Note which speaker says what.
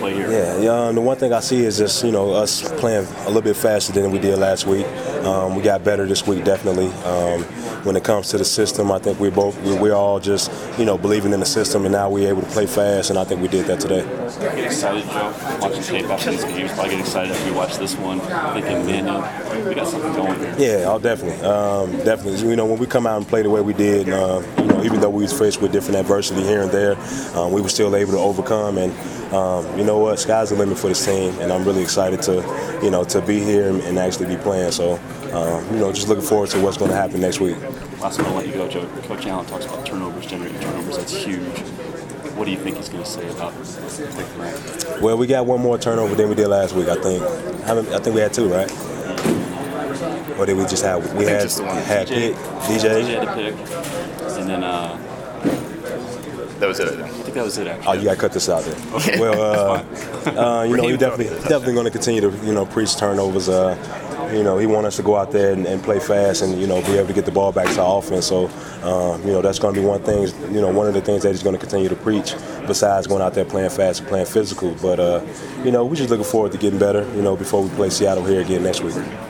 Speaker 1: play here?
Speaker 2: Yeah. The one thing I see is just us playing a little bit faster than we did last week. We got better this week, definitely. When it comes to the system, I think we're all just believing in the system, and now we're able to play fast, and I think we did that today.
Speaker 1: Get excited, Joe, watching tape after these games. Probably get excited if you watch this one, thinking, man, we got something going here.
Speaker 2: Yeah, definitely. Definitely. When we come out and play the way we did, even though we was faced with different adversity here and there, we were still able to overcome. And you know what? Sky's the limit for this team, and I'm really excited to be here and actually be playing. So, just looking forward to what's going to happen next week.
Speaker 1: Last one, I'll let you go, Joe. Coach Allen talks about turnovers, generating turnovers. That's huge. What do you think he's going to say about that?
Speaker 2: Well, we got one more turnover than we did last week, I think. I think we had two, right? Or did we just have? We had
Speaker 1: DJ.
Speaker 2: DJ
Speaker 1: had a pick, and then
Speaker 3: that was it. I
Speaker 1: think that was it. Actually.
Speaker 2: Oh, you got to cut this out there. Okay. Well, he's definitely going to continue to preach turnovers. He wants us to go out there and play fast and, be able to get the ball back to our offense. So, that's going to be one of the things that he's going to continue to preach besides going out there playing fast and playing physical. But, we're just looking forward to getting better, before we play Seattle here again next week.